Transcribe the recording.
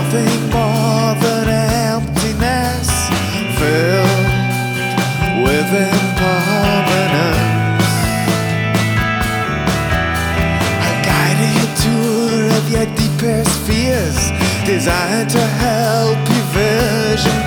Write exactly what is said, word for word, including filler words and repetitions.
nothing more than emptiness filled with impermanence. A guided tour of your deepest fears, designed to help you vision